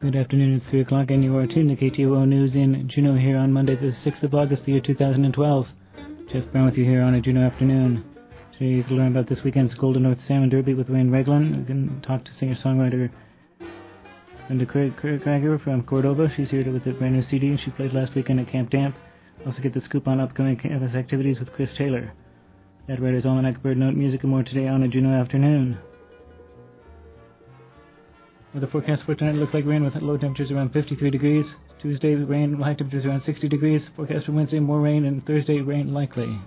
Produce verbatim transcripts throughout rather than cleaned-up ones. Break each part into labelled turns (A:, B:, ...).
A: Good afternoon, it's three o'clock and you are tuned to K T O O News in Juneau here on Monday the sixth of August, the year two thousand twelve. Jeff Brown with you here on a Juneau afternoon. Today you can learn about this weekend's Golden North Salmon Derby with Wayne Reglan. We can talk to singer-songwriter Linda Krager from Cordova. She's here with a brand new C D and she played last weekend at Camp Damp. Also get the scoop on upcoming campus activities with Chris Taylor. That Writer's Almanac, Bird Note, Music and more today on a Juneau afternoon. Well, the forecast for tonight looks like rain with low temperatures around fifty-three degrees. Tuesday, rain, high temperatures around sixty degrees. Forecast for Wednesday, more rain, and Thursday, rain likely.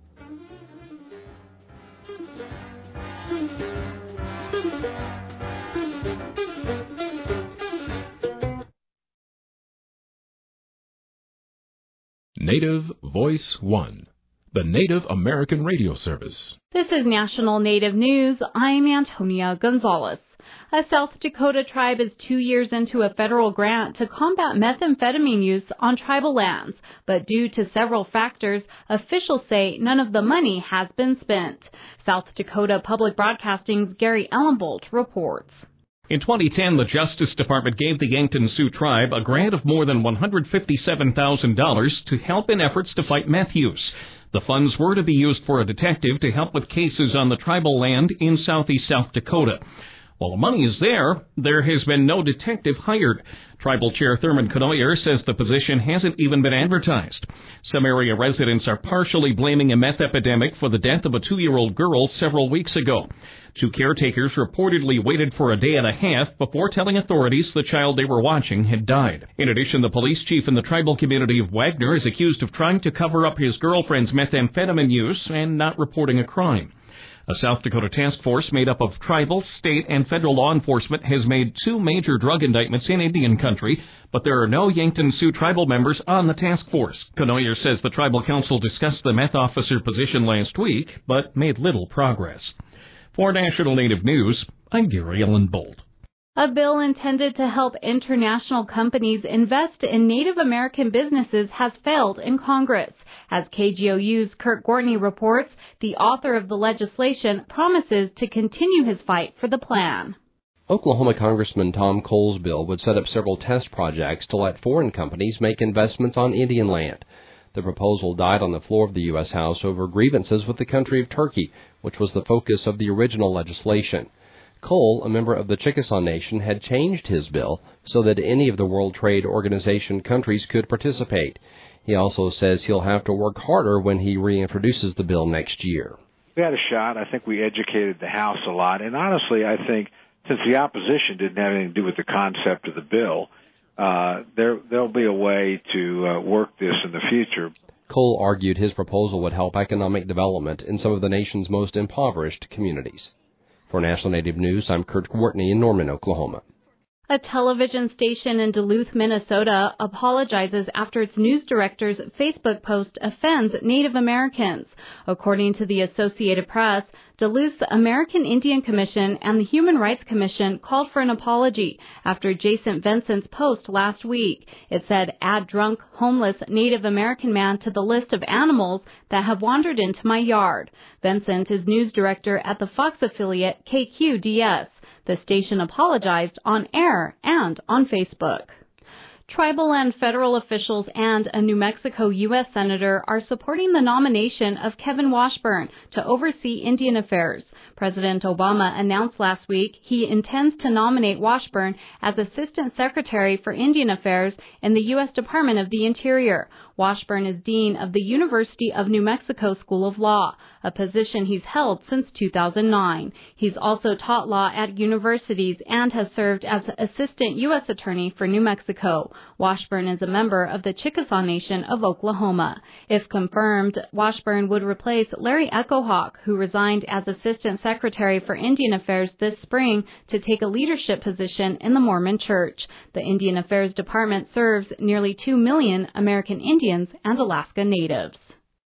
B: Native Voice One, the Native American radio service.
C: This is National Native News. I'm Antonia Gonzalez. A South Dakota tribe is two years into a federal grant to combat methamphetamine use on tribal lands, but due to several factors, officials say none of the money has been spent. South Dakota Public Broadcasting's Gary Ellenbolt reports.
D: In twenty ten, the Justice Department gave the Yankton Sioux tribe a grant of more than one hundred fifty-seven thousand dollars to help in efforts to fight meth use. The funds were to be used for a detective to help with cases on the tribal land in southeast South Dakota. While the money is there, there has been no detective hired. Tribal Chair Thurman Conoyer says the position hasn't even been advertised. Some area residents are partially blaming a meth epidemic for the death of a two-year-old girl several weeks ago. Two caretakers reportedly waited for a day and a half before telling authorities the child they were watching had died. In addition, the police chief in the tribal community of Wagner is accused of trying to cover up his girlfriend's methamphetamine use and not reporting a crime. A South Dakota task force made up of tribal, state, and federal law enforcement has made two major drug indictments in Indian country, but there are no Yankton Sioux tribal members on the task force. Conoyer says the tribal council discussed the meth officer position last week, but made little progress. For National Native News, I'm Gary Ellenbolt.
C: A bill intended to help international companies invest in Native American businesses has failed in Congress. As K G O U's Kurt Gortney reports, the author of the legislation promises to continue his fight for the plan.
E: Oklahoma Congressman Tom Cole's bill would set up several test projects to let foreign companies make investments on Indian land. The proposal died on the floor of the U S House over grievances with the country of Turkey, which was the focus of the original legislation. Cole, a member of the Chickasaw Nation, had changed his bill so that any of the World Trade Organization countries could participate. He also says he'll have to work harder when he reintroduces the bill next year.
F: We had a shot. I think we educated the House a lot. And honestly, I think since the opposition didn't have anything to do with the concept of the bill, uh, there, there'll be a way to uh, work this in the future.
E: Cole argued his proposal would help economic development in some of the nation's most impoverished communities. For National Native News, I'm Kurt Gortney in Norman, Oklahoma.
C: A television station in Duluth, Minnesota apologizes after its news director's Facebook post offends Native Americans. According to the Associated Press, Duluth's American Indian Commission and the Human Rights Commission called for an apology after Jason Vincent's post last week. It said, "Add drunk, homeless Native American man to the list of animals that have wandered into my yard." Vincent is news director at the Fox affiliate K Q D S. The station apologized on air and on Facebook. Tribal and federal officials and a New Mexico U S Senator are supporting the nomination of Kevin Washburn to oversee Indian affairs. President Obama announced last week he intends to nominate Washburn as Assistant Secretary for Indian Affairs in the U S Department of the Interior. Washburn is Dean of the University of New Mexico School of Law, a position he's held since two thousand nine. He's also taught law at universities and has served as Assistant U S Attorney for New Mexico. Washburn is a member of the Chickasaw Nation of Oklahoma. If confirmed, Washburn would replace Larry Echohawk, who resigned as Assistant Secretary for Indian Affairs this spring to take a leadership position in the Mormon Church. The Indian Affairs Department serves nearly two million American Indians and Alaska Natives.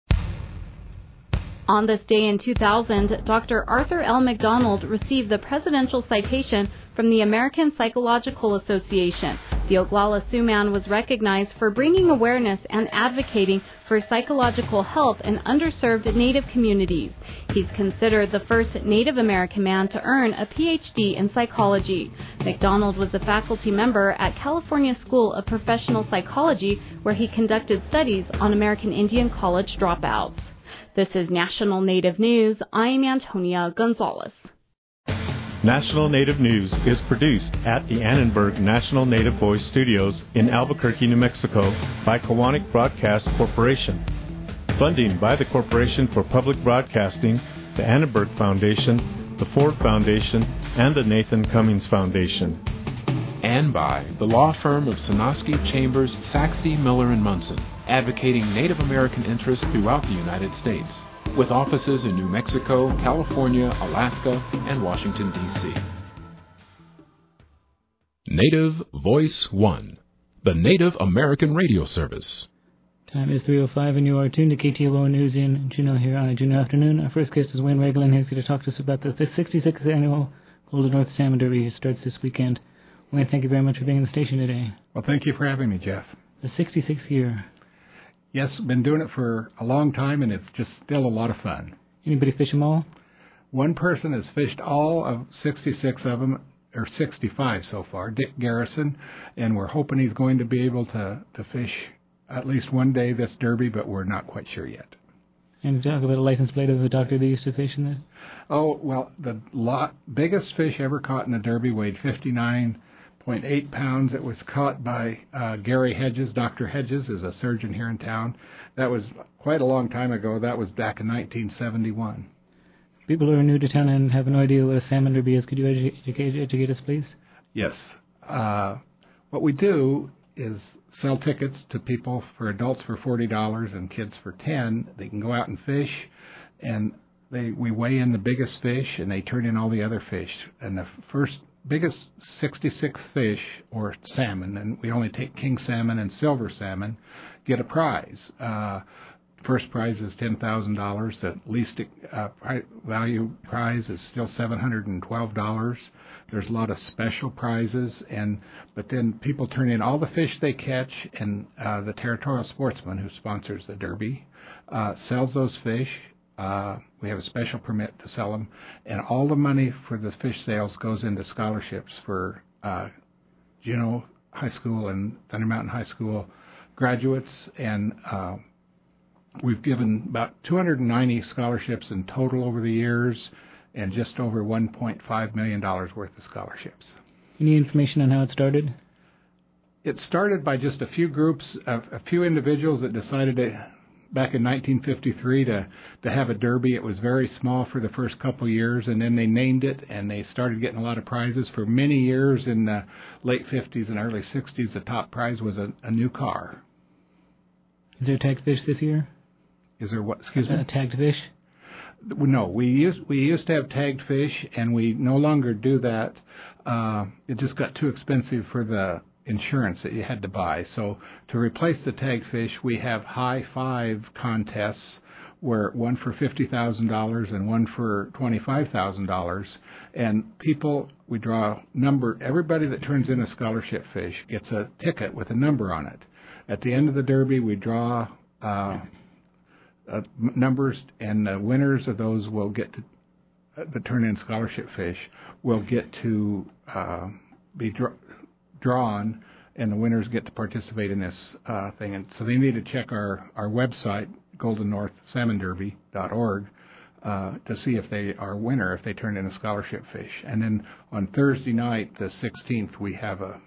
C: On this day in two thousand, Doctor Arthur L. McDonald received the Presidential Citation from the American Psychological Association. The Oglala Sioux man was recognized for bringing awareness and advocating for psychological health in underserved Native communities. He's considered the first Native American man to earn a P H D in psychology. McDonald was a faculty member at California School of Professional Psychology, where he conducted studies on American Indian college dropouts. This is National Native News. I'm Antonia Gonzalez.
G: National Native News is produced at the Annenberg National Native Voice Studios in Albuquerque, New Mexico by Kiwanis Broadcast Corporation. Funding by the Corporation for Public Broadcasting, the Annenberg Foundation, the Ford Foundation, and the Nathan Cummings Foundation.
B: And by the law firm of Sonosky, Chambers, Saxe, Miller and Munson, advocating Native American interests throughout the United States, with offices in New Mexico, California, Alaska, and Washington, D C Native Voice One, the Native American radio service.
A: Time is three oh five, and you are tuned to K T O O News in Juneau here on a Juneau afternoon. Our first guest is Wayne Reglan. He's going to talk to us about the sixty-sixth Annual Golden North Salmon Derby. It starts this weekend. Wayne, thank you very much for being on the station today.
H: Well, thank you for having me, Jeff.
A: The sixty-sixth year.
H: Yes, been doing it for a long time, and it's just still a lot of fun.
A: Anybody fish them all?
H: One person has fished all of sixty-six of them, or sixty-five so far, Dick Garrison, and we're hoping he's going to be able to, to fish at least one day this derby, but we're not quite sure yet.
A: And talk about a license plate of the doctor that used to fish in this?
H: Oh, well, the lot, biggest fish ever caught in a derby weighed fifty-nine point eight pounds. It was caught by uh, Gary Hedges. Doctor Hedges is a surgeon here in town. That was quite a long time ago. That was back in nineteen seventy-one.
A: People who are new to town and have no idea what a salmon derby is, could you educate, educate us, please?
H: Yes. Uh, what we do is sell tickets to people, for adults for forty dollars and kids for ten dollars. They can go out and fish, and they we weigh in the biggest fish, and they turn in all the other fish. And the first biggest sixty-six fish, or salmon, and we only take king salmon and silver salmon, get a prize. Uh, first prize is ten thousand dollars. The least uh, value prize is still seven hundred twelve dollars. There's a lot of special prizes, and but then people turn in all the fish they catch, and uh, the Territorial Sportsman, who sponsors the Derby, uh, sells those fish. Uh, we have a special permit to sell them, and all the money for the fish sales goes into scholarships for uh, Juneau High School and Thunder Mountain High School graduates, and uh, we've given about two hundred ninety scholarships in total over the years, and just over one point five million dollars worth of scholarships.
A: Any information on how it started?
H: It started by just a few groups, a, a few individuals that decided to, back in nineteen fifty-three, to, to have a derby. It was very small for the first couple of years, and then they named it, and they started getting a lot of prizes. For many years in the late fifties and early sixties, the top prize was a, a new car.
A: Is there tagged fish this year?
H: Is there what? Excuse me?
A: Uh, tagged fish?
H: No, we used we used to have tagged fish, and we no longer do that. Uh, it just got too expensive for the insurance that you had to buy. So to replace the tagged fish, we have high five contests, where one for fifty thousand dollars and one for twenty-five thousand dollars. And people, we draw number. Everybody that turns in a scholarship fish gets a ticket with a number on it. At the end of the derby, we draw Uh, Uh, numbers, and the winners of those will get to uh, the turn-in scholarship fish will get to uh, be dr- drawn, and the winners get to participate in this uh, thing. And so they need to check our, our website, golden north salmon derby dot org, uh, to see if they are a winner, if they turn in a scholarship fish. And then on Thursday night, the sixteenth, we have a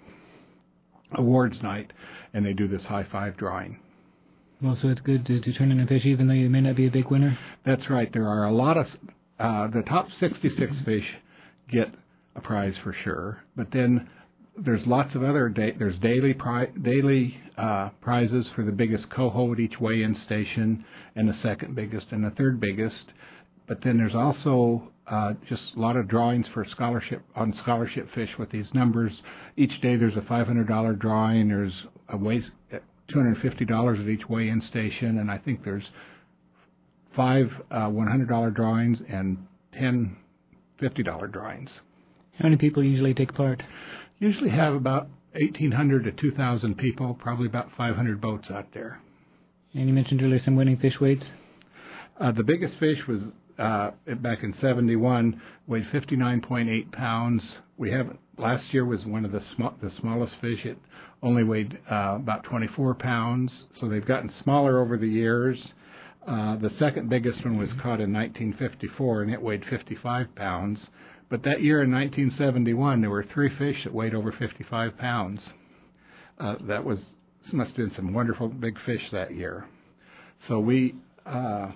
H: awards night, and they do this high five drawing.
A: Well, so it's good to, to turn in a fish even though you may not be a big winner?
H: That's right. There are a lot of, uh, the top sixty-six fish get a prize for sure, but then there's lots of other, da- there's daily pri- daily uh, prizes for the biggest coho at each weigh-in station, and the second biggest and the third biggest, but then there's also uh, just a lot of drawings for scholarship, on scholarship fish with these numbers. Each day there's a five hundred dollars drawing, there's a waste, two hundred fifty dollars at each weigh-in station, and I think there's five uh, one hundred dollars drawings and ten fifty dollars drawings.
A: How many people usually take part?
H: Usually have about eighteen hundred to two thousand people, probably about five hundred boats out there.
A: And you mentioned earlier some winning fish weights.
H: Uh, the biggest fish was uh, back in seventy-one, weighed fifty-nine point eight pounds. We have last year was one of the sm- the smallest fish. It only weighed uh, about twenty-four pounds. So they've gotten smaller over the years. Uh, the second biggest one was caught in nineteen fifty-four, and it weighed fifty-five pounds. But that year in nineteen seventy-one, there were three fish that weighed over fifty-five pounds. Uh, that was must have been some wonderful big fish that year. So we. Uh,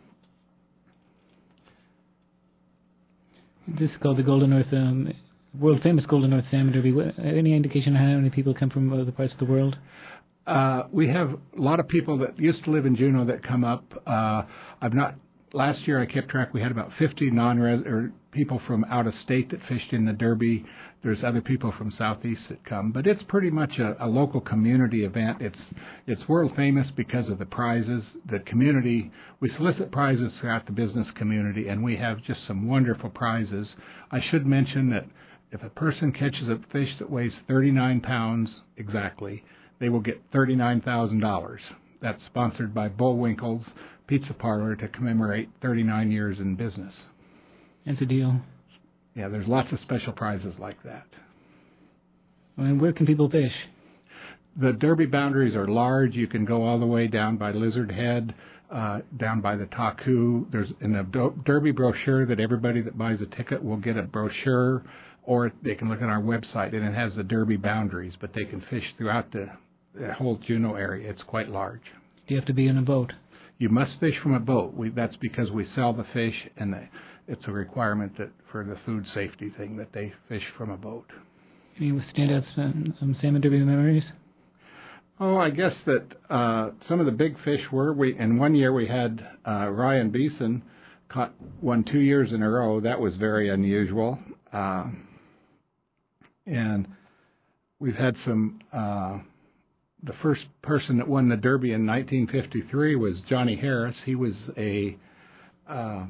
A: this is called the Golden North, um, world famous Golden North Salmon Derby. What, any indication how many people come from other parts of the world?
H: Uh, we have a lot of people that used to live in Juneau that come up. Uh, I've not. Last year I kept track. We had about fifty non-res or people from out of state that fished in the Derby. There's other people from Southeast that come, but it's pretty much a, a local community event. It's it's world famous because of the prizes. The community, we solicit prizes throughout the business community, and we have just some wonderful prizes. I should mention that if a person catches a fish that weighs thirty-nine pounds exactly, they will get thirty-nine thousand dollars. That's sponsored by Bullwinkle's Pizza Parlor to commemorate thirty-nine years in business.
A: That's a deal.
H: Yeah, there's lots of special prizes like that.
A: And where can people fish?
H: The Derby boundaries are large. You can go all the way down by Lizard Head, uh, down by the Taku. There's in the Derby brochure that everybody that buys a ticket will get a brochure, or they can look at our website, and it has the Derby boundaries, but they can fish throughout the, the whole Juneau area. It's quite large.
A: Do you have to be in a boat?
H: You must fish from a boat. We, that's because we sell the fish, and the, it's a requirement that for the food safety thing that they fish from a boat.
A: Any standout um, Salmon Derby memories?
H: Oh, I guess that uh, some of the big fish were, we in one year we had uh, Ryan Beeson caught one two years in a row. That was very unusual. Uh, and we've had some... Uh, The first person that won the Derby in nineteen fifty-three was Johnny Harris. He was a uh,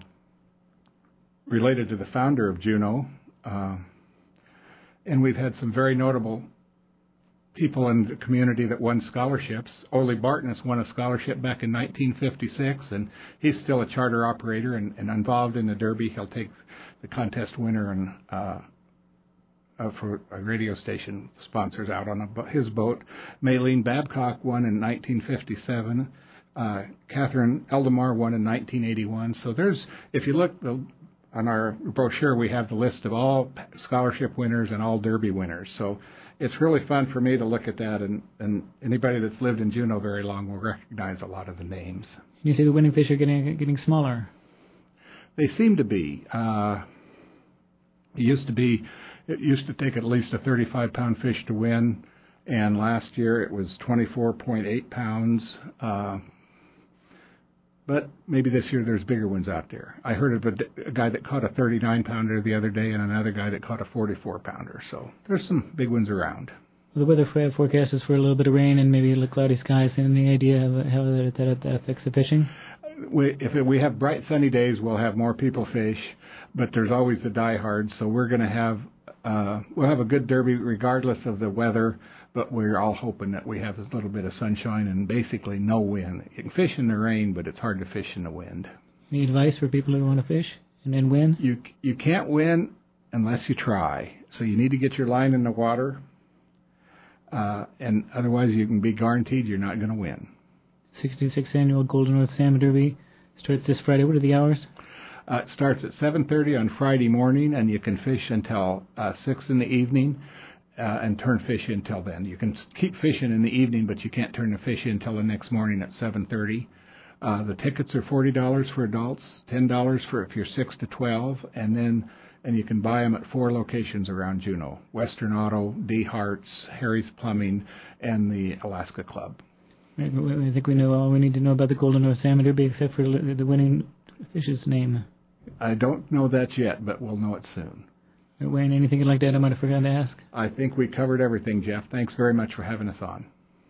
H: related to the founder of Juneau. Uh, and we've had some very notable people in the community that won scholarships. Ole Bartness won a scholarship back in nineteen fifty-six, and he's still a charter operator and, and involved in the Derby. He'll take the contest winner and uh, Uh, for a radio station sponsors out on a, his boat. Maylene Babcock won in nineteen fifty-seven. Uh, Catherine Eldemar won in nineteen eighty-one. So there's, if you look the, on our brochure, we have the list of all scholarship winners and all Derby winners. So it's really fun for me to look at that, and, and anybody that's lived in Juneau very long will recognize a lot of the names.
A: You say the winning fish are getting getting smaller.
H: They seem to be. Uh, it used to be. It used to take at least a thirty-five pound fish to win, and last year it was twenty-four point eight pounds. Uh, but maybe this year there's bigger ones out there. I heard of a, a guy that caught a thirty-nine pounder the other day and another guy that caught a forty-four pounder. So there's some big ones around.
A: Well, the weather forecast is for a little bit of rain and maybe cloudy skies. Any idea of how that, that, that affects the fishing?
H: We, if it, we have bright sunny days, we'll have more people fish, but there's always the diehards. So we're going to have Uh, we'll have a good Derby regardless of the weather, but we're all hoping that we have a little bit of sunshine and basically no wind. You can fish in the rain, but it's hard to fish in the wind.
A: Any advice for people who want to fish and then win?
H: You you can't win unless you try. So you need to get your line in the water, uh, and otherwise you can be guaranteed you're not going to win.
A: sixty-sixth Annual Golden North Salmon Derby starts this Friday. What are the hours?
H: Uh, it starts at seven thirty on Friday morning, and you can fish until uh, six in the evening uh, and turn fish until then. You can keep fishing in the evening, but you can't turn the fish in until the next morning at seven thirty. Uh, the tickets are forty dollars for adults, ten dollars for if you're six to twelve, and then and you can buy them at four locations around Juneau: Western Auto, D. Hart's, Harry's Plumbing, and the Alaska Club.
A: I think we know all we need to know about the Golden North Salmon Derby except for the winning fish's name.
H: I don't know that yet, but we'll know it soon.
A: Wayne, anything you'd like to add I might have forgotten to ask?
H: I think we covered everything, Jeff. Thanks very much for having us on.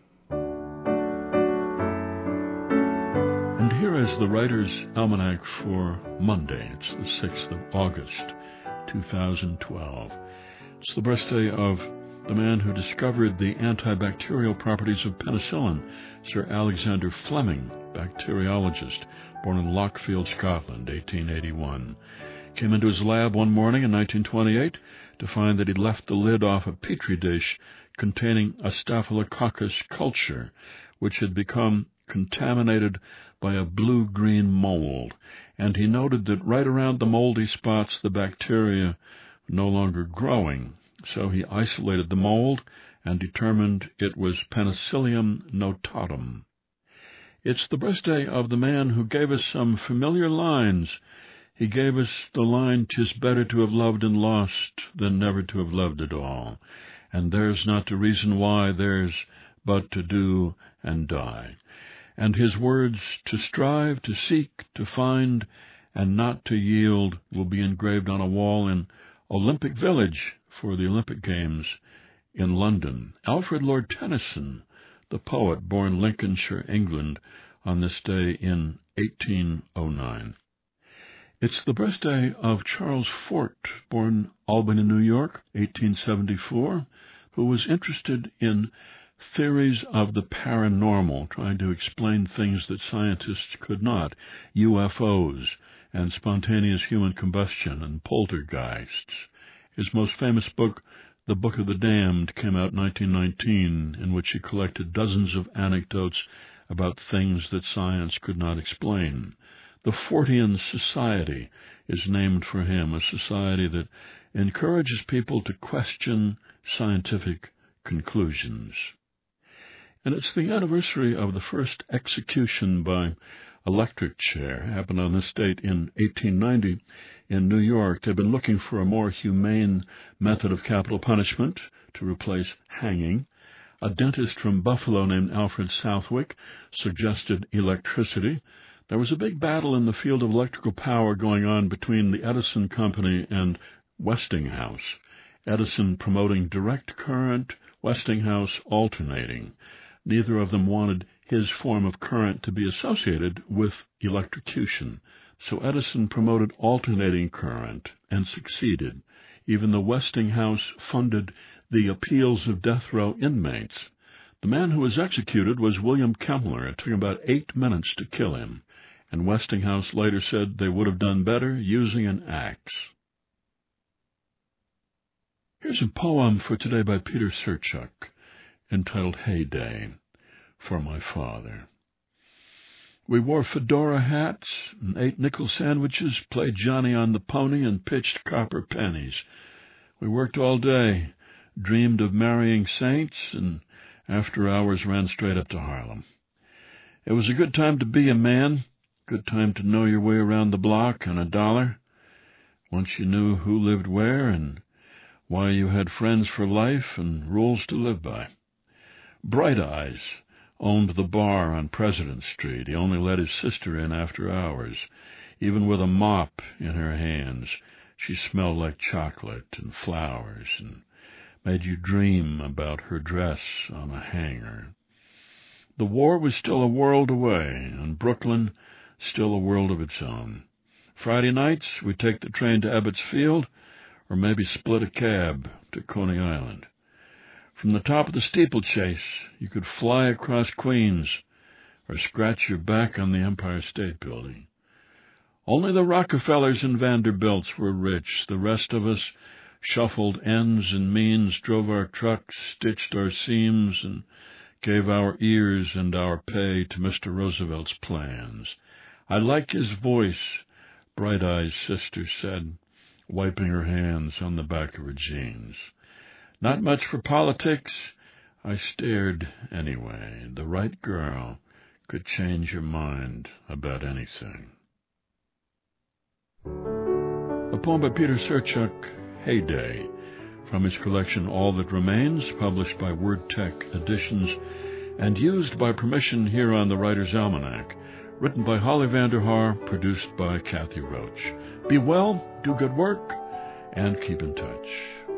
I: And here is the Writer's Almanac for Monday. It's the sixth of August, two thousand twelve. It's the birthday of the man who discovered the antibacterial properties of penicillin, Sir Alexander Fleming, bacteriologist, born in Lockfield, Scotland, eighteen eighty-one. Came into his lab one morning in nineteen twenty-eight to find that he'd left the lid off a petri dish containing a Staphylococcus culture, which had become contaminated by a blue-green mold, and he noted that right around the moldy spots the bacteria were no longer growing. So he isolated the mold and determined it was Penicillium notatum. It's the birthday of the man who gave us some familiar lines. He gave us the line, "'Tis better to have loved and lost than never to have loved at all. And there's not the reason why, there's but to do and die." And his words, "To strive, to seek, to find, and not to yield," will be engraved on a wall in Olympic Village for the Olympic Games in London. Alfred Lord Tennyson, the poet, born Lincolnshire, England, on this day in eighteen oh nine. It's the birthday of Charles Fort, born Albany, New York, eighteen seventy-four, who was interested in theories of the paranormal, trying to explain things that scientists could not, U F Os and spontaneous human combustion and poltergeists. His most famous book, The Book of the Damned, came out in nineteen nineteen, in which he collected dozens of anecdotes about things that science could not explain. The Fortean Society is named for him, a society that encourages people to question scientific conclusions. And it's the anniversary of the first execution by electric chair. It happened on this date in eighteen ninety in New York. They've been looking for a more humane method of capital punishment to replace hanging. A dentist from Buffalo named Alfred Southwick suggested electricity. There was a big battle in the field of electrical power going on between the Edison Company and Westinghouse. Edison promoting direct current, Westinghouse alternating. Neither of them wanted his form of current to be associated with electrocution. So Edison promoted alternating current and succeeded, even though Westinghouse funded the appeals of death row inmates. The man who was executed was William Kemmler. It took about eight minutes to kill him, and Westinghouse later said they would have done better using an axe. Here's a poem for today by Peter Surchuk, entitled Heyday, for my father. We wore fedora hats and ate nickel sandwiches, played Johnny on the pony, and pitched copper pennies. We worked all day, dreamed of marrying saints, and after hours ran straight up to Harlem. It was a good time to be a man, good time to know your way around the block on a dollar. Once you knew who lived where and why you had friends for life and rules to live by. Bright Eyes owned the bar on President Street. He only let his sister in after hours. Even with a mop in her hands, she smelled like chocolate and flowers and made you dream about her dress on a hanger. The war was still a world away, and Brooklyn still a world of its own. Friday nights, we'd take the train to Ebbets Field, or maybe split a cab to Coney Island. From the top of the steeplechase, you could fly across Queens or scratch your back on the Empire State Building. Only the Rockefellers and Vanderbilts were rich. The rest of us shuffled ends and means, drove our trucks, stitched our seams, and gave our ears and our pay to Mister Roosevelt's plans. I like his voice, Bright Eyes' sister said, wiping her hands on the back of her jeans. Not much for politics. I stared anyway. The right girl could change your mind about anything. A poem by Peter Surchuk, Heyday, from his collection All That Remains, published by WordTech Editions, and used by permission here on the Writer's Almanac. Written by Holly Vanderhaar, produced by Kathy Roach. Be well, do good work, and keep in touch.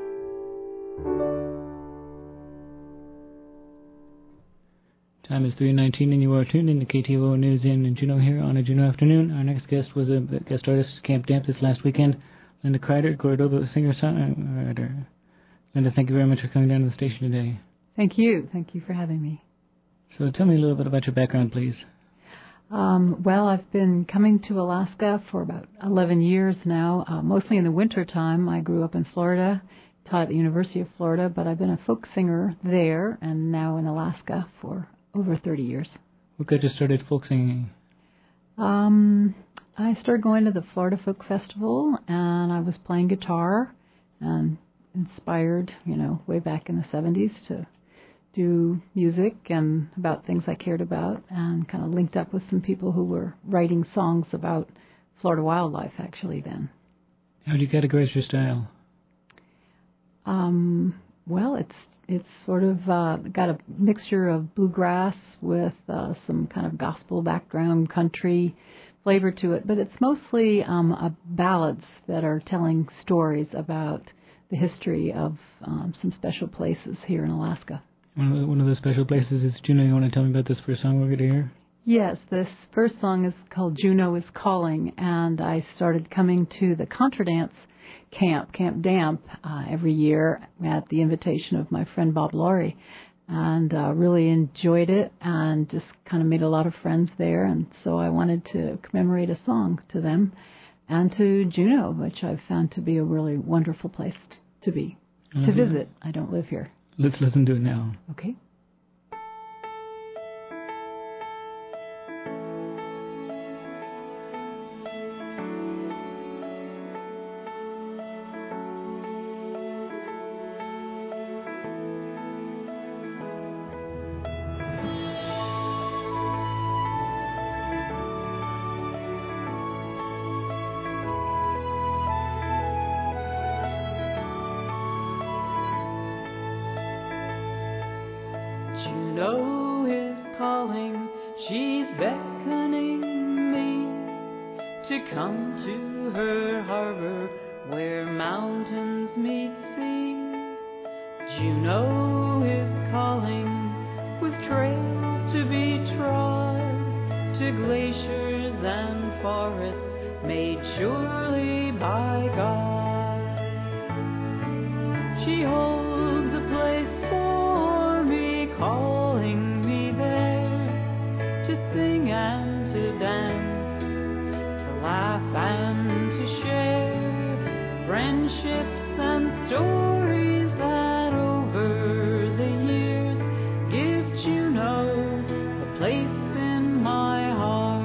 A: Time is three nineteen, and you are tuned in to K T O O News in Juneau here on a Juneau afternoon. Our next guest was a guest artist at Camp Damp this last weekend. Linda Kreider, Cordoba singer-songwriter. Linda, thank you very much for coming down to the station today.
J: Thank you. Thank you for having me.
A: So tell me a little bit about your background, please.
J: Um, well, I've been coming to Alaska for about eleven years now, uh, mostly in the winter time. I grew up in Florida, taught at the University of Florida, but I've been a folk singer there and now in Alaska for over thirty years.
A: What got you started folk singing?
J: Um, I started going to the Florida Folk Festival, and I was playing guitar and inspired, you know, way back in the seventies to do music and about things I cared about, and kind of linked up with some people who were writing songs about Florida wildlife, actually, then.
A: How do you categorize your style?
J: Um, well, it's it's sort of uh, got a mixture of bluegrass with uh, some kind of gospel background, country flavor to it, but it's mostly um, uh, ballads that are telling stories about the history of um, some special places here in Alaska.
A: One of, the, one of those special places is Juneau. You want to tell me about this first song we're going to hear?
J: Yes, this first song is called Juneau is Calling, and I started coming to the Contra Dance camp, Camp Damp, uh, every year at the invitation of my friend Bob Laurie, and uh, really enjoyed it and just kind of made a lot of friends there, and so I wanted to commemorate a song to them and to Juneau, which I've found to be a really wonderful place t- to be, mm-hmm. to visit. I don't live here.
A: Let's listen to it now.
J: Okay.
K: Juneau is calling, she's beckoning me to come to her harbor where mountains meet sea. Juneau is calling, with trails to be trod, to glaciers and forests made surely by God. She holds a place for me, calling me there to sing and to dance, to laugh and to share friendships and stories that over the years give Juneau a place in my heart.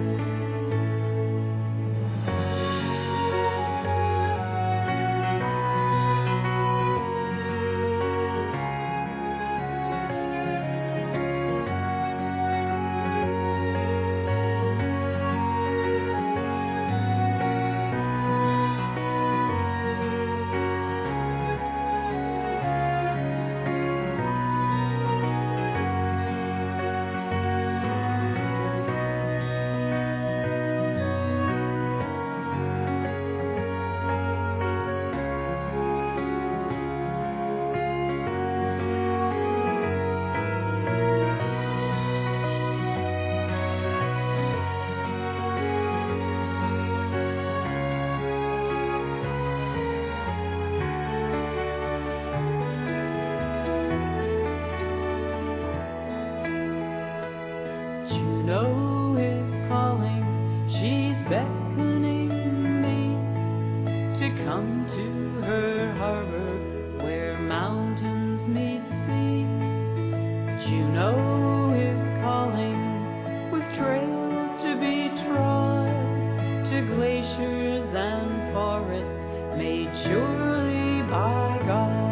K: Juneau is calling, she's beckoning me to come to her harbor where mountains meet sea. Juneau is calling, with trails to be trod, to glaciers and forests made surely by God.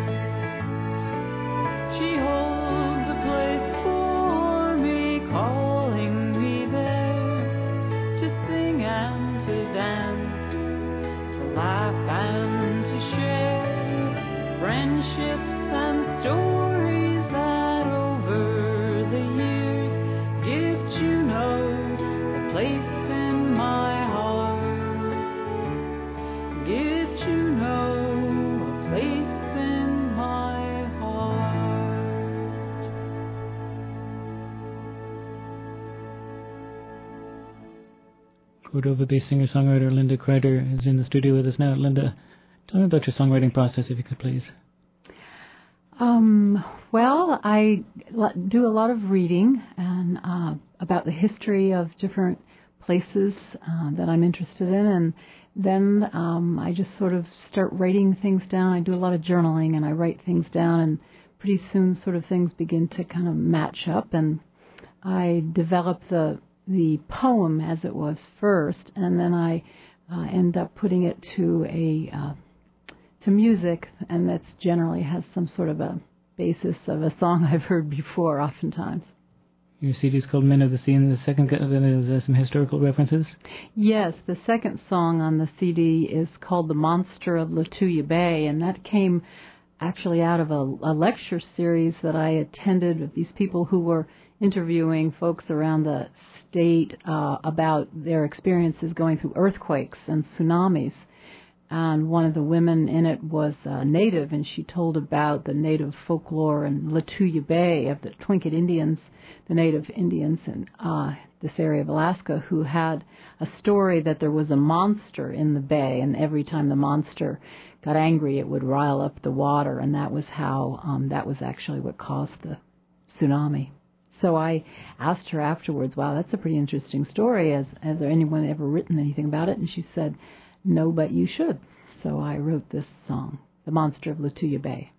K: She holds a place for me, calling me there to sing and to dance, to laugh and to share friendships and stories that over the years give Juneau a place in my heart. Give Juneau a place in my heart.
A: Cordova-based singer-songwriter Linda Kreider is in the studio with us now. Linda, tell me about your songwriting process, if you could, please.
J: Um, well, I do a lot of reading and uh, about the history of different places uh, that I'm interested in, and then um, I just sort of start writing things down. I do a lot of journaling, and I write things down, and pretty soon sort of things begin to kind of match up, and I develop the the poem as it was first, and then I uh, end up putting it to a uh, to music, and that's generally has some sort of a basis of a song I've heard before, oftentimes.
A: Your C D is called Men of the Sea, and the second is uh, some historical references?
J: Yes, the second song on the C D is called The Monster of Lituya Bay, and that came actually out of a, a lecture series that I attended with these people who were interviewing folks around the state uh, about their experiences going through earthquakes and tsunamis. And one of the women in it was a native, and she told about the native folklore in Lituya Bay of the Tlingit Indians, the native Indians in uh, this area of Alaska, who had a story that there was a monster in the bay, and every time the monster got angry, it would rile up the water, and that was how, um, that was actually what caused the tsunami. So I asked her afterwards, wow, that's a pretty interesting story. Has, has there anyone ever written anything about it? And she said, no, but you should. So I wrote this song, The Monster of Lituya Bay.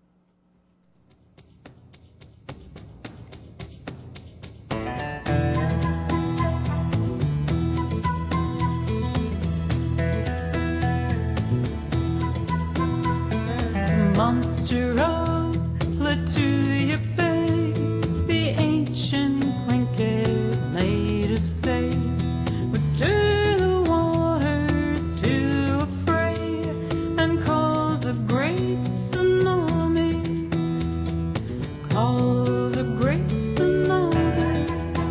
K: Monster of Lituya Bay, the ancient Tlingit made us say, would stir the waters to a fray and cause a great tsunami, cause a great tsunami.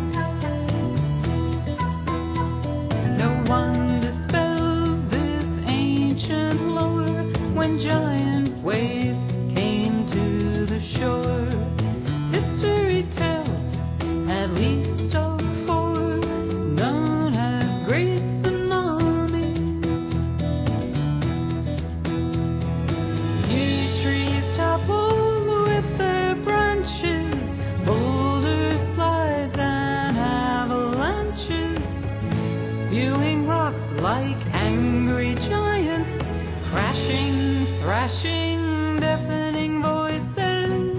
K: No one dispels this ancient lore when giant waves came to the shore. History tells at least of four, known as Great Tsunami. Huge trees topple with their branches, boulders, slides, and avalanches, spewing rocks like angry giants, crashing, thrashing, deafening voices.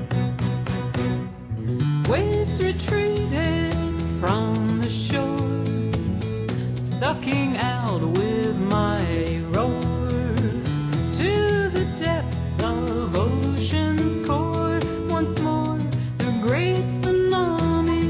K: Waves retreated from the shore, sucking out with mighty roars to the depths of ocean's core. Once more, the great tsunami.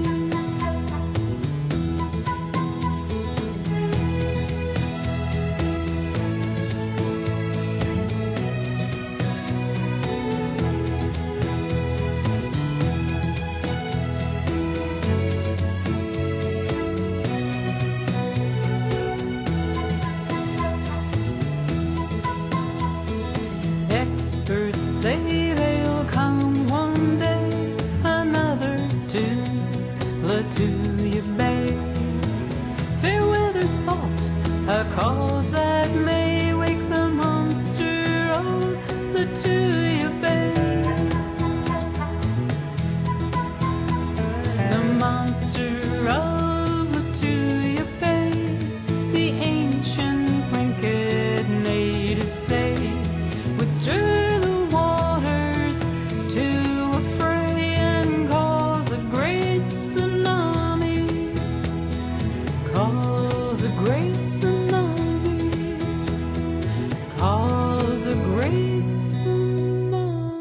K: Experts say they'll come one day, another to Lituya Bay. Fair weather's fault, a cause that may wake the monster of Lituya Bay. The monster of Lituya Bay, the ancient Tlingit natives say, would stir the waters to a fray and cause a great tsunami, cause a great tsunami, cause a great tsunami.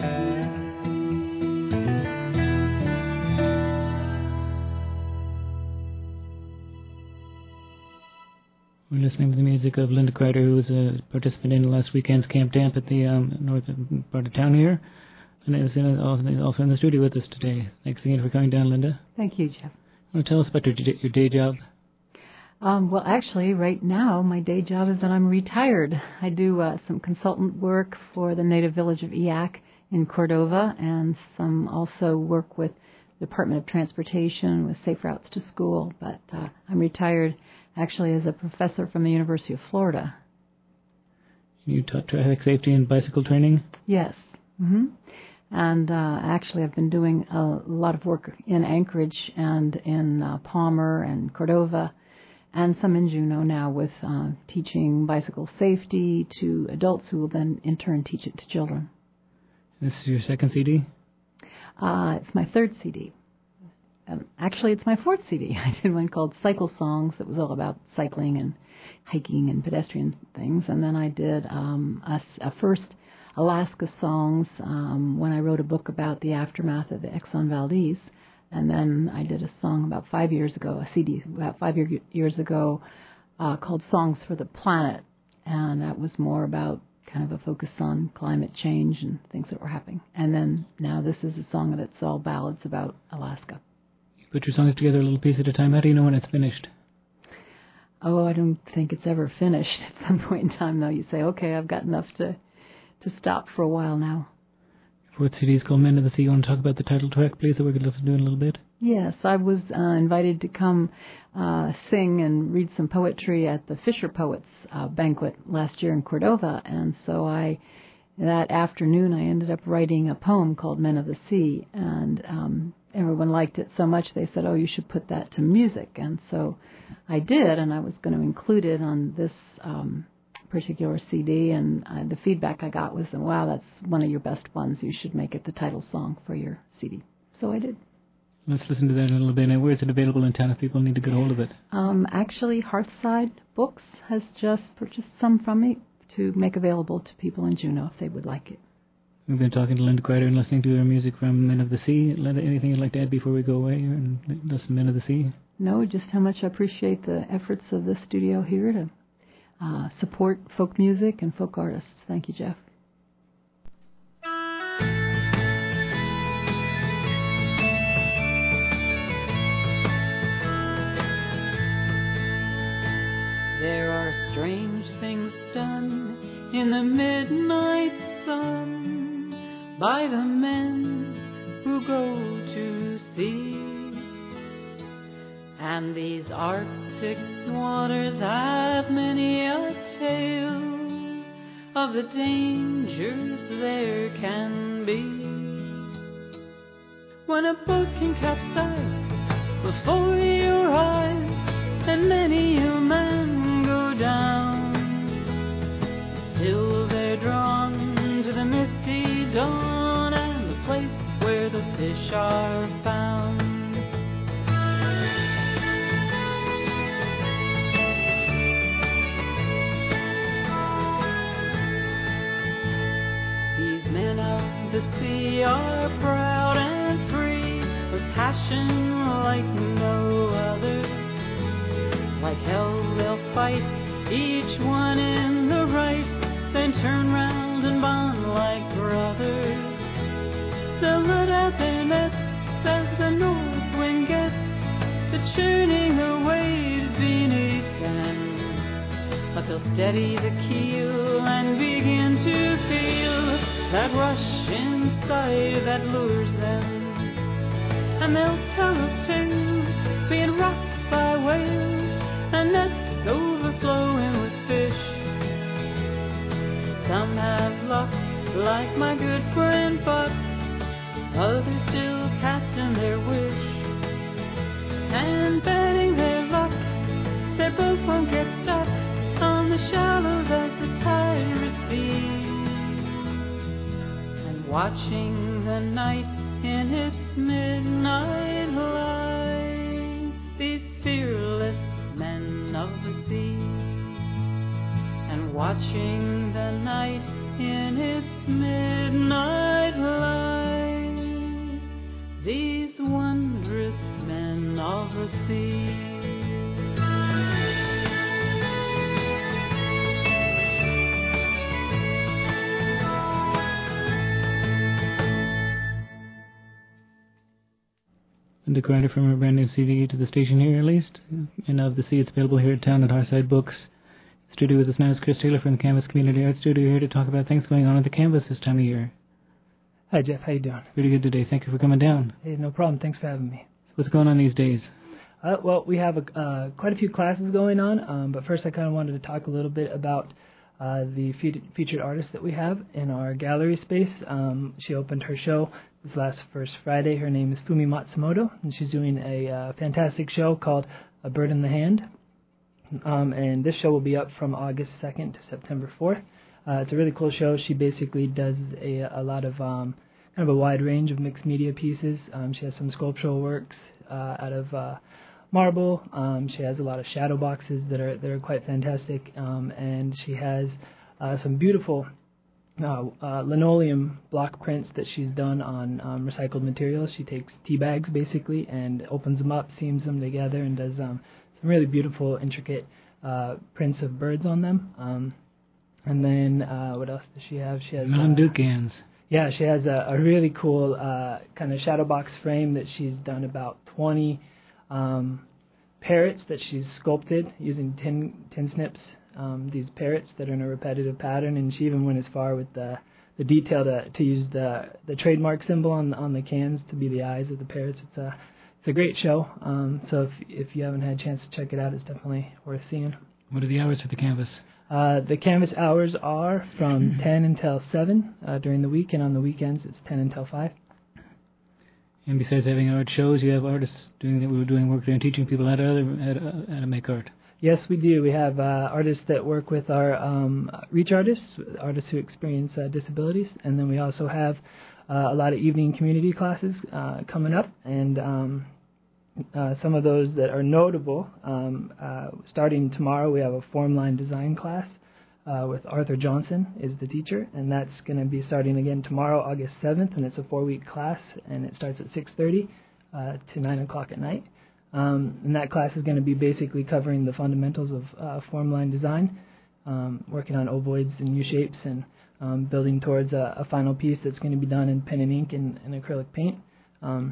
A: We're listening to the music of Linda Kreider, who was a participant in last weekend's Camp Damp at the um, northern part of town here, and is in, also in the studio with us today. Thanks again for coming down, Linda.
J: Thank you, Jeff.
A: Want to tell us about your, your day job?
J: Um, well, actually, right now, my day job is that I'm retired. I do uh, some consultant work for the native village of Eyak in Cordova, and some also work with the Department of Transportation with Safe Routes to School. But uh, I'm retired, actually, as a professor from the University of Florida.
A: You taught traffic safety and bicycle training?
J: Yes. Mm-hmm. And uh, actually, I've been doing a lot of work in Anchorage and in uh, Palmer and Cordova, and some in Juneau now with uh, teaching bicycle safety to adults who will then in turn teach it to children.
A: This is your second C D?
J: Uh, it's my third C D. Um, actually, it's my fourth C D. I did one called Cycle Songs that was all about cycling and hiking and pedestrian things. And then I did um, a, a first Alaska Songs um, when I wrote a book about the aftermath of the Exxon Valdez. And then I did a song about five years ago, a C D about five year, years ago uh, called Songs for the Planet. And that was more about kind of a focus on climate change and things that were happening. And then now this is a song that's all ballads about Alaska.
A: You put your songs together a little piece at a time. How do you know when it's finished?
J: Oh, I don't think it's ever finished. At some point in time, though, you say, okay, I've got enough to, to stop for a while now.
A: Fourth C D is called Men of the Sea. You want to talk about the title track, please, that we're going to listen to in a little bit?
J: Yes, I was uh, invited to come uh, sing and read some poetry at the Fisher Poets uh, banquet last year in Cordova, and so I, that afternoon, I ended up writing a poem called Men of the Sea, and um, everyone liked it so much they said, oh, you should put that to music, and so I did, and I was going to include it on this um, particular C D, and uh, the feedback I got was, wow, that's one of your best ones. You should make it the title song for your C D. So I did.
A: Let's listen to that in a little bit. Now, where is it available in town if people need to get hold of it?
J: Um, actually, Hearthside Books has just purchased some from me to make available to people in Juneau if they would like it.
A: We've been talking to Linda Crider and listening to her music from Men of the Sea. Linda, anything you'd like to add before we go away here and listen to Men of the Sea?
J: No, just how much I appreciate the efforts of this studio here to uh, support folk music and folk artists. Thank you, Jeff.
K: There are strange things done in the midnight sun by the men who go to sea. And these Arctic waters have many a tale of the dangers there can be. When a boat can capsize before your eyes, and many a man go down, still they're drawn to the misty dawn and the place where the fish are found. These men of the sea are proud and free, with passion like no other. Like hell they'll fight, each one in the right, then turn round and bond like brothers. They'll let out their nets as the north wind gets to churning the waves beneath them. But they'll steady the keel and begin to feel that rush inside that lures them. And they'll tell of tales being rocked by waves and nets overflowing with fish. Some have luck, like my good friend Buck, others still casting their wish and betting their luck their boat won't get stuck on the shallows as the tide recedes. And watching the night in its midnight light, these fearless men of the sea, and watching the night in its midnight light, these wondrous men of the sea.
A: Linda Crider from her brand new C D to the station here, at least. And of the sea, it's available here at town at Hearthside Books. Studio with us now is Chris Taylor from the Canvas Community Arts Studio, here to talk about things going on at the Canvas this time of year.
L: Hi, Jeff. How you doing?
A: Pretty good today. Thank you for coming down.
L: Hey, no problem. Thanks for having me.
A: What's going on these days?
L: Uh, well, we have a, uh, quite a few classes going on, um, but first I kind of wanted to talk a little bit about uh, the fe- featured artist that we have in our gallery space. Um, she opened her show this last first Friday. Her name is Fumi Matsumoto, and she's doing a uh, fantastic show called A Bird in the Hand. Um, and this show will be up from August second to September fourth. Uh, it's a really cool show. She basically does a, a lot of um, kind of a wide range of mixed media pieces. Um, she has some sculptural works uh, out of uh, marble. Um, she has a lot of shadow boxes that are that are quite fantastic, um, and she has uh, some beautiful uh, uh, linoleum block prints that she's done on um, recycled materials. She takes tea bags basically and opens them up, seams them together, and does um, some really beautiful, intricate uh, prints of birds on them. Um, and then uh, what else does she have? She has
A: Mandukians.
L: Uh, yeah, she has a, a really cool uh, kind of shadow box frame that she's done about twenty um, parrots that she's sculpted using tin tin snips. Um, these parrots that are in a repetitive pattern, and she even went as far with the the detail to to use the the trademark symbol on on the cans to be the eyes of the parrots. It's a it's a great show. Um, so if if you haven't had a chance to check it out, it's definitely worth seeing.
A: What are the hours for the canvas?
L: Uh, the canvas hours are from ten until seven uh, during the week, and on the weekends it's ten until five.
A: And besides having art shows, you have artists doing that. We were doing work there and teaching people how to how to, how to make art.
L: Yes, we do. We have uh, artists that work with our um, Reach artists, artists who experience uh, disabilities, and then we also have uh, a lot of evening community classes uh, coming up, and um, uh, some of those that are notable. Um, uh, starting tomorrow, we have a form line design class uh, with Arthur Johnson is the teacher, and that's going to be starting again tomorrow, August seventh, and it's a four-week class, and it starts at six thirty uh, to nine o'clock at night. Um, and that class is going to be basically covering the fundamentals of uh, form line design, um, working on ovoids and U-shapes, and um, building towards a, a final piece that's going to be done in pen and ink and, and acrylic paint. Um,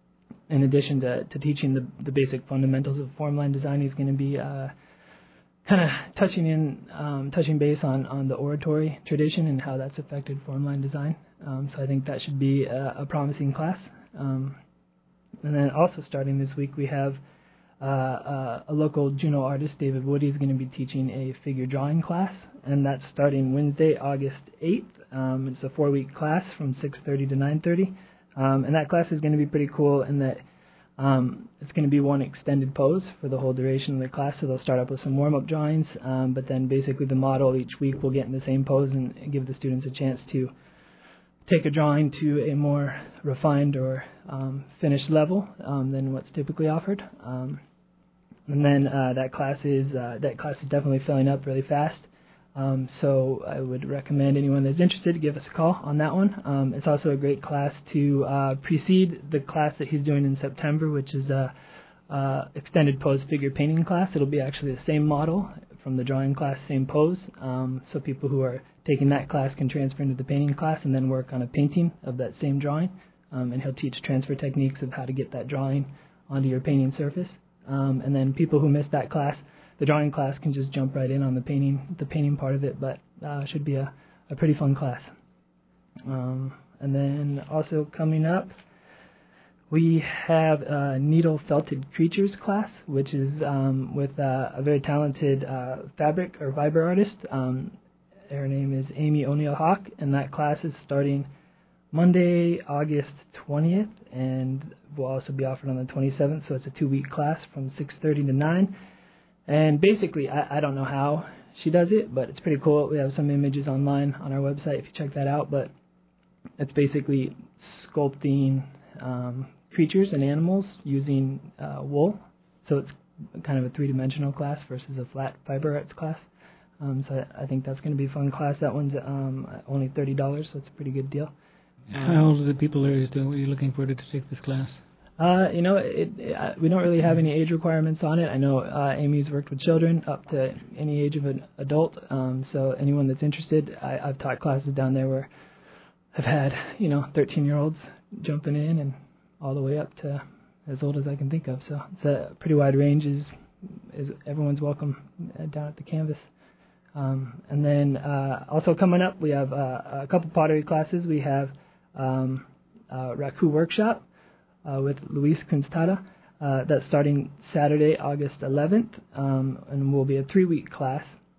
L: in addition to, to teaching the, the basic fundamentals of form line design, he's going to be uh, kind of touching in, um, touching base on, on the oratory tradition and how that's affected form line design. Um, so I think that should be a, a promising class. Um, And then also starting this week, we have uh, uh, a local Juneau artist, David Woody, is going to be teaching a figure drawing class, and that's starting Wednesday, August eighth. Um, it's a four-week class from six thirty to nine thirty, um, and that class is going to be pretty cool in that um, it's going to be one extended pose for the whole duration of the class. So they'll start up with some warm-up drawings, um, but then basically the model each week will get in the same pose and give the students a chance to take a drawing to a more refined or um, finished level um, than what's typically offered. Um, and then uh, that class is uh, that class is definitely filling up really fast. Um, so I would recommend anyone that's interested to give us a call on that one. Um, it's also a great class to uh, precede the class that he's doing in September, which is a uh, extended pose figure painting class. It'll be actually the same model from the drawing class, same pose. Um, so people who are taking that class can transfer into the painting class and then work on a painting of that same drawing. Um, and he'll teach transfer techniques of how to get that drawing onto your painting surface. Um, and then people who missed that class, the drawing class, can just jump right in on the painting, the painting part of it. But uh, should be a, a pretty fun class. Um, and then also coming up, we have a needle felted creatures class, which is um, with uh, a very talented uh, fabric or fiber artist. Um, her name is Amy O'Neill Hawk, and that class is starting Monday, August twentieth, and will also be offered on the twenty-seventh. So it's a two-week class from six thirty to nine. And basically, I, I don't know how she does it, but it's pretty cool. We have some images online on our website if you check that out. But it's basically sculpting Um, creatures and animals using uh, wool. So it's kind of a three-dimensional class versus a flat fiber arts class. Um, so I, I think that's going to be a fun class. That one's um, only thirty dollars, so it's a pretty good deal.
A: How old are the people that are doing? What are you looking for to take this class?
L: Uh, you know, it, it, uh, we don't really have any age requirements on it. I know uh, Amy's worked with children up to any age of an adult. Um, so anyone that's interested, I, I've taught classes down there where I've had, you know, thirteen-year-olds jumping in and all the way up to as old as I can think of. So it's a pretty wide range. Is is everyone's welcome down at the canvas. Um, and then uh, also coming up, we have uh, a couple pottery classes. We have um, uh, Raku Workshop uh, with Luis Kunstata. Uh, that's starting Saturday, August eleventh, um, and will be a three-week class.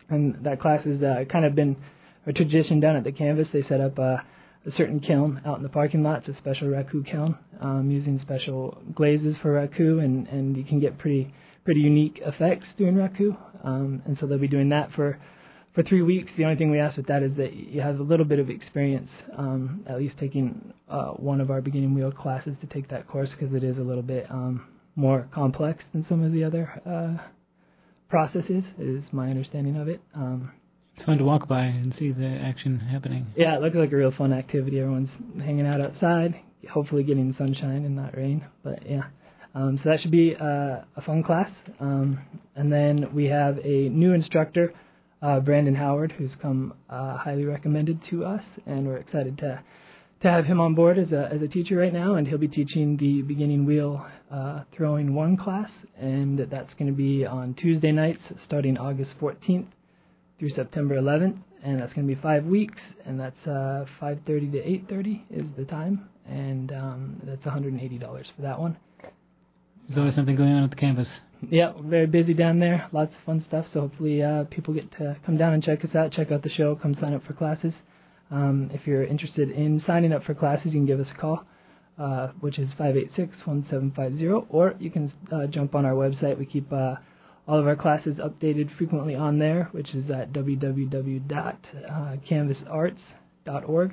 L: And that class has uh, kind of been a tradition down at the campus. They set up uh, a certain kiln out in the parking lot. It's a special raku kiln um, using special glazes for raku, and, and you can get pretty pretty unique effects doing raku. Um, and so they'll be doing that for, for three weeks. The only thing we ask with that is that you have a little bit of experience, um, at least taking uh, one of our beginning wheel classes to take that course, because it is a little bit um, more complex than some of the other uh, processes, is my understanding of it. Um,
A: It's fun to walk by and see the action happening.
L: Yeah, it looks like a real fun activity. Everyone's hanging out outside, hopefully getting sunshine and not rain. But yeah, um, so that should be uh, a fun class. Um, and then we have a new instructor, uh, Brandon Howard, who's come uh, highly recommended to us, and we're excited to to have him on board as a as a teacher right now. And he'll be teaching the beginning wheel uh, throwing one class, and that's going to be on Tuesday nights starting August fourteenth. Through September eleventh, and that's going to be five weeks, and that's uh, five thirty to eight thirty is the time, and um, that's one hundred eighty dollars for that one.
A: There's always something going on at the campus.
L: Yeah, we're very busy down there, lots of fun stuff, so hopefully uh, people get to come down and check us out, check out the show, come sign up for classes. Um, if you're interested in signing up for classes, you can give us a call, uh, which is five eight six, one seven five zero, or you can uh, jump on our website. We keep uh, all of our classes updated frequently on there, which is at w w w dot canvas arts dot org.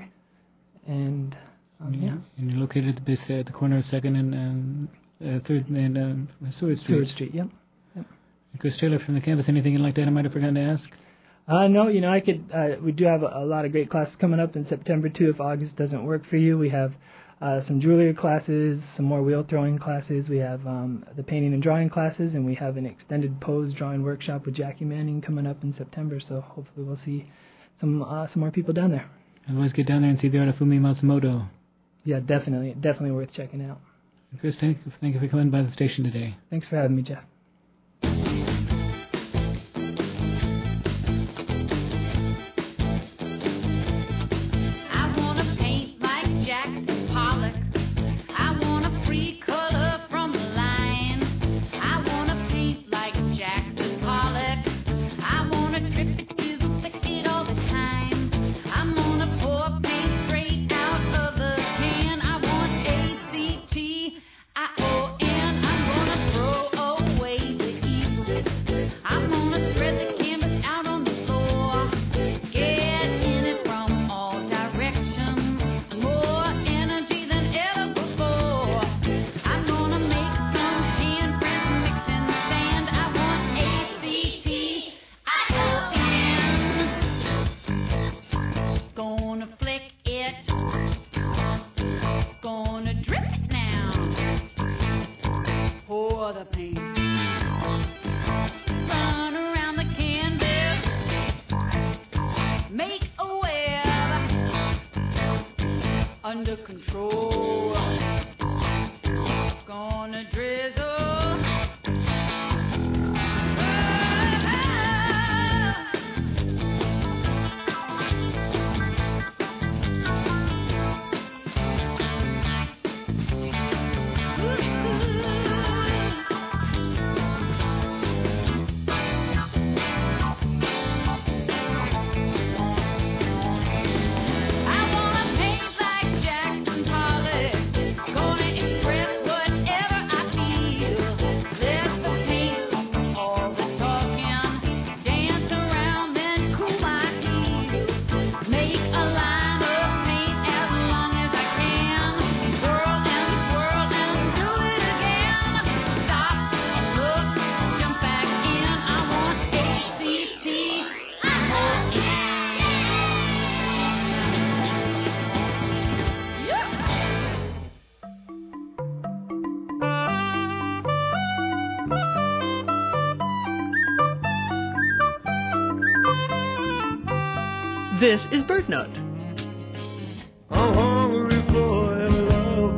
L: And um, yeah.
A: And you're located at the, at the corner of second and um, uh, third and um, Seward Street.
L: Seward Street, yep. yep.
A: Chris Taylor from the campus, anything you'd like to add I might have forgotten to ask?
L: Uh, no, you know, I could. Uh, we do have a, a lot of great classes coming up in September, too, if August doesn't work for you. We have uh, some jewelry classes, some more wheel throwing classes. We have um, the painting and drawing classes, and we have an extended pose drawing workshop with Jackie Manning coming up in September, so hopefully we'll see some uh, some more people down there.
A: Otherwise, get down there and see the art of Fumi Matsumoto.
L: Yeah, definitely. Definitely worth checking out.
A: Chris, thank you, thank you for coming by the station today.
L: Thanks for having me, Jeff.
K: Under control, gonna drizzle.
M: This is BirdNote. I'm hungry for your love.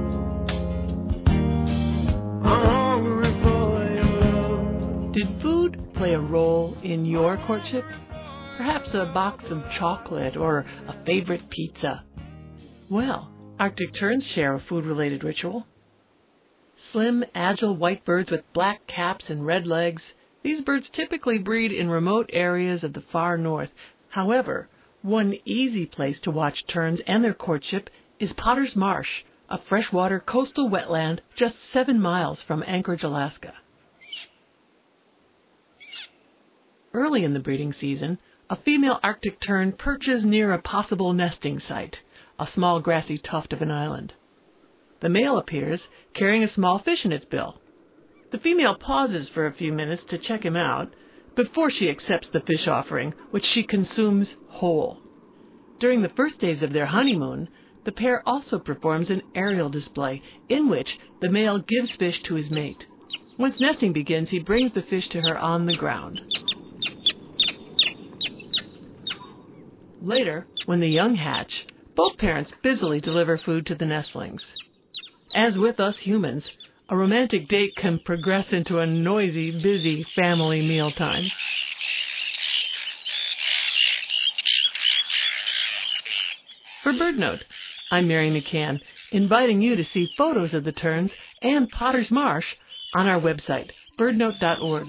M: I'm hungry for your love. Did food play a role in your courtship? Perhaps a box of chocolate or a favorite pizza. Well, Arctic terns share a food-related ritual. Slim, agile white birds with black caps and red legs These birds typically breed in remote areas of the far north. However, one easy place to watch terns and their courtship is Potter's Marsh, a freshwater coastal wetland just seven miles from Anchorage, Alaska. Early in the breeding season, a female Arctic tern perches near a possible nesting site, a small grassy tuft of an island. The male appears, carrying a small fish in its bill. The female pauses for a few minutes to check him out before she accepts the fish offering, which she consumes whole. During the first days of their honeymoon, the pair also performs an aerial display in which the male gives fish to his mate. Once nesting begins, he brings the fish to her on the ground. Later, when the young hatch, both parents busily deliver food to the nestlings. As with us humans, a romantic date can progress into a noisy, busy family mealtime. For BirdNote, I'm Mary McCann, inviting you to see photos of the terns and Potter's Marsh on our website, bird note dot org.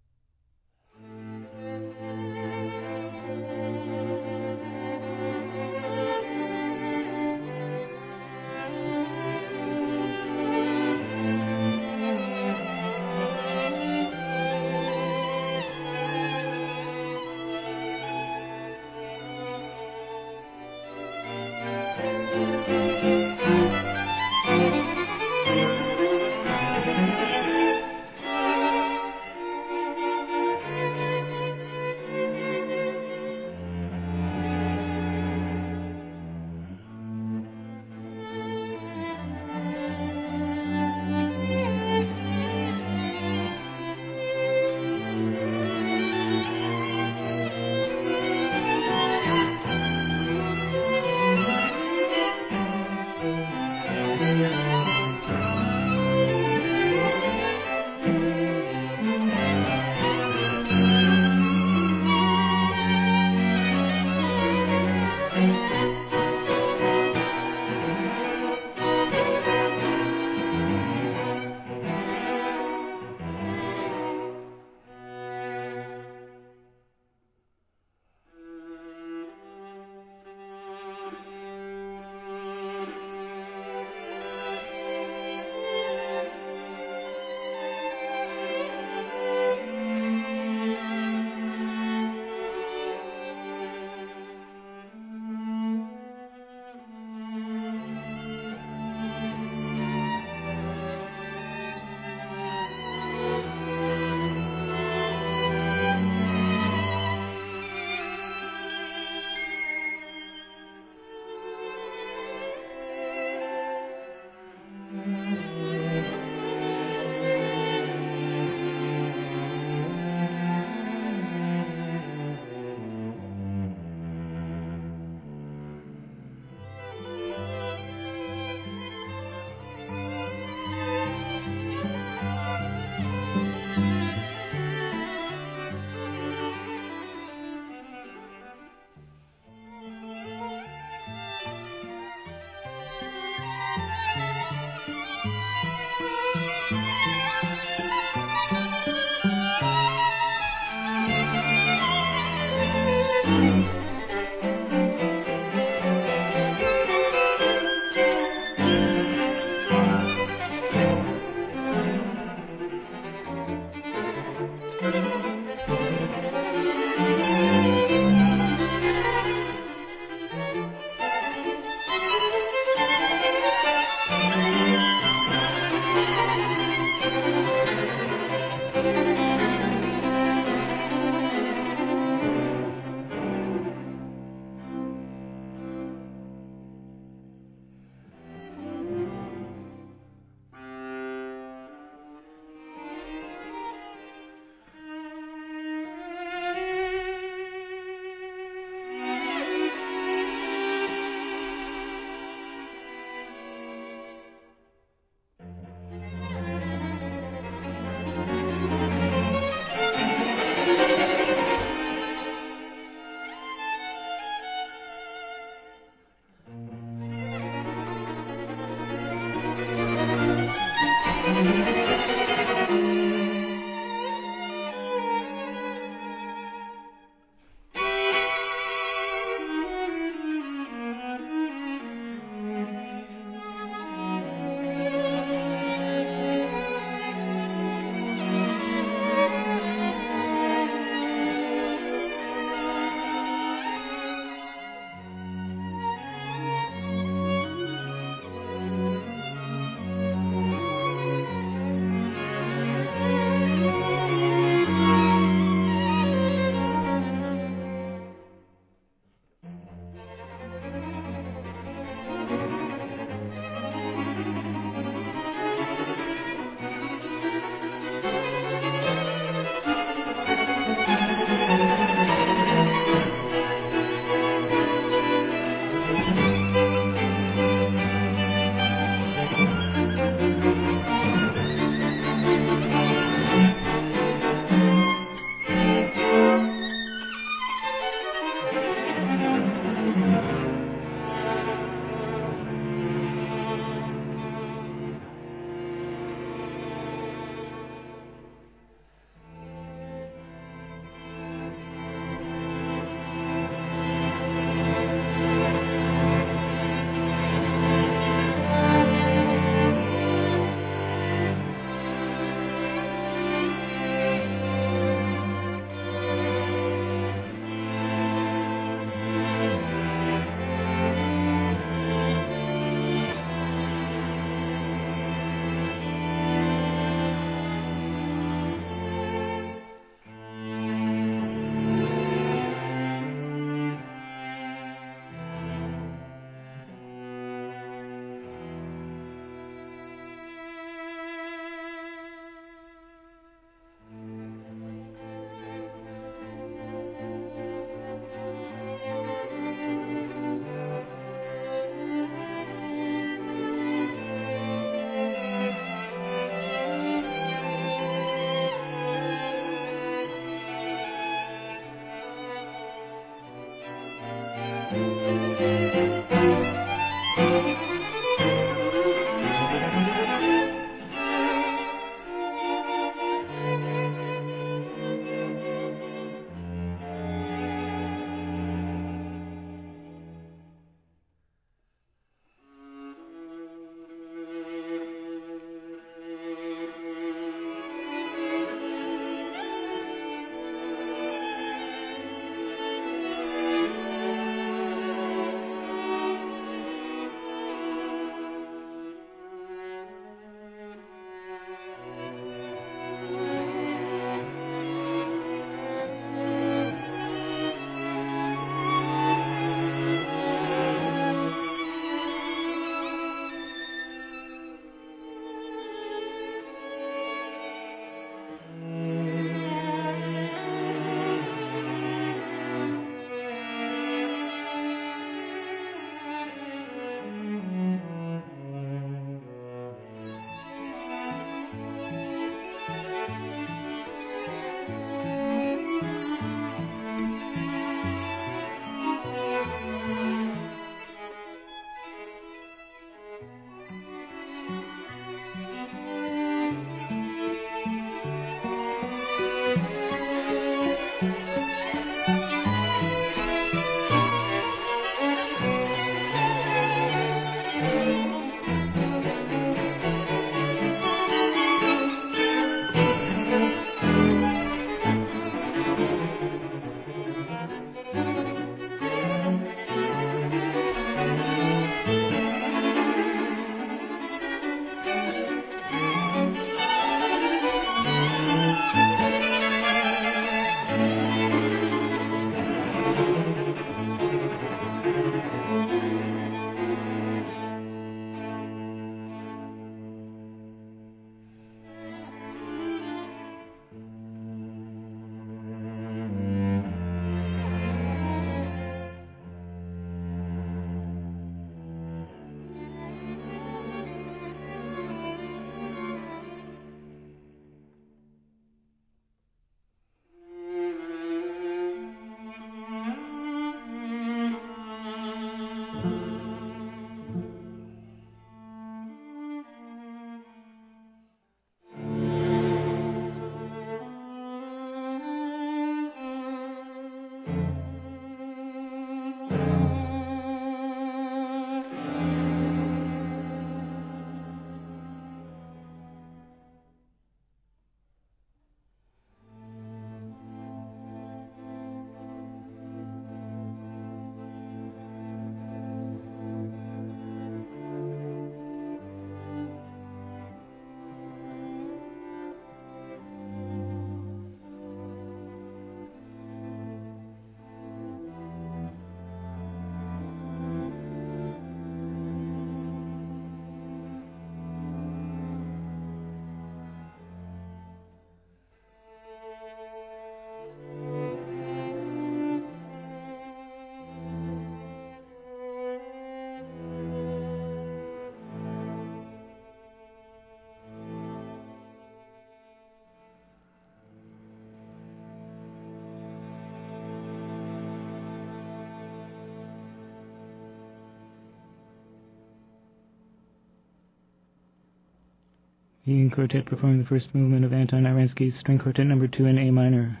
A: String Quartet performing the first movement of Anton Aransky's String Quartet number two in A minor.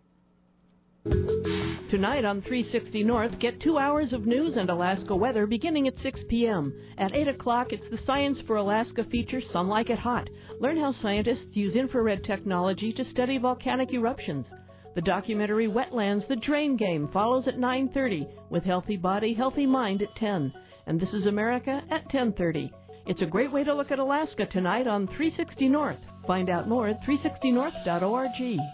N: Tonight on three sixty North, get two hours of news and Alaska weather beginning at six p.m. At eight o'clock, it's the Science for Alaska feature, Some Like It Hot. Learn how scientists use infrared technology to study volcanic eruptions. The documentary Wetlands, The Drain Game follows at nine thirty, with Healthy Body, Healthy Mind at ten. And This is America at ten thirty. It's a great way to look at Alaska tonight on three sixty North. Find out more at three sixty north dot org.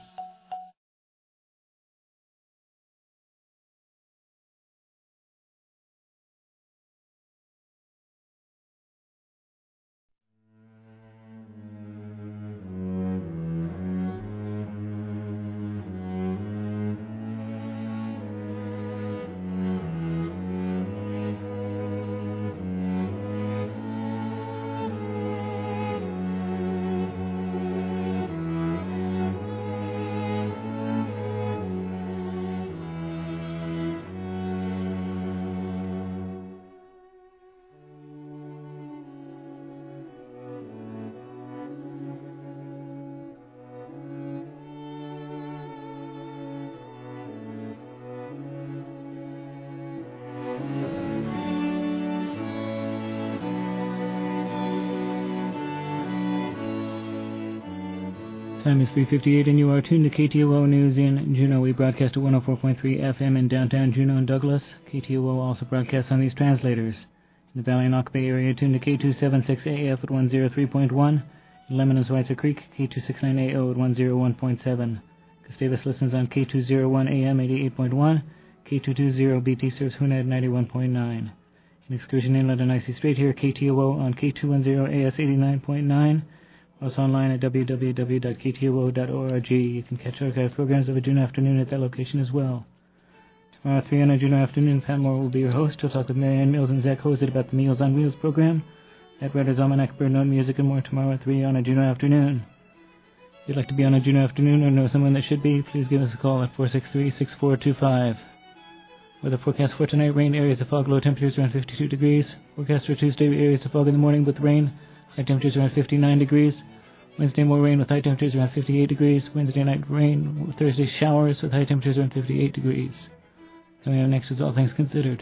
A: Time is three fifty-eight and you are tuned to K T O O News in Juneau. We broadcast at one oh four point three F M in downtown Juneau and Douglas. K T O O also broadcasts on these translators. In the Valley and Ock Bay area, tuned to K two seventy-six A F at one oh three point one. In Lemon and Schweitzer Creek, K two sixty-nine A O at one oh one point seven. Gustavus listens on K two oh one A M eighty-eight point one. K two twenty B T serves Hoonah at ninety-one point nine. In Excursion Inlet and Icy Strait here, K T O O on K two ten A S eighty-nine point nine. Also online at w w w dot k t o o dot org. You can catch archive programs of a Juneau afternoon at that location as well. Tomorrow at three on a Juneau afternoon, Pat Moore will be your host. He'll talk with Marianne Mills and Zach Hosed about the Meals on Wheels program. At Writer's Almanac, Bird Note, Music, and more tomorrow at three on a Juneau afternoon. If you'd like to be on a Juneau afternoon or know someone that should be, please give us a call at four six three, six four two five. Weather forecast for tonight: rain, areas of fog, low temperatures around fifty-two degrees. Forecast for Tuesday: areas of fog in the morning with rain, high temperatures around fifty-nine degrees. Wednesday, more rain with high temperatures around fifty-eight degrees. Wednesday night, rain. Thursday, showers with high temperatures around fifty-eight degrees. Coming up next is All Things Considered.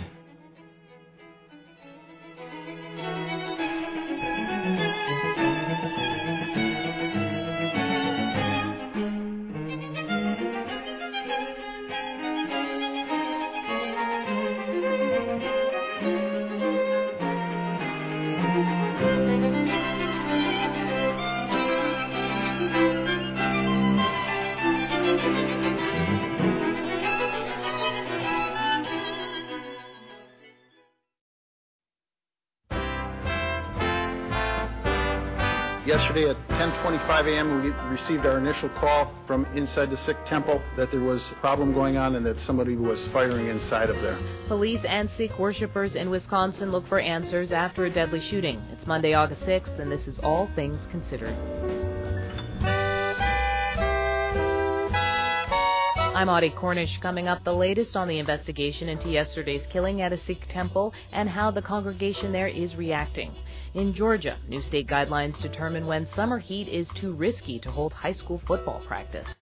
O: Yesterday at ten twenty-five a m we received our initial call from inside the Sikh temple that there was a problem going on and that somebody was firing inside of there.
P: Police and Sikh worshippers in Wisconsin look for answers after a deadly shooting. It's Monday, August sixth, and this is All Things Considered. I'm Audie Cornish. Coming up, the latest on the investigation into yesterday's killing at a Sikh temple and how the congregation there is reacting. In Georgia, new state guidelines determine when summer heat is too risky to hold high school football practice.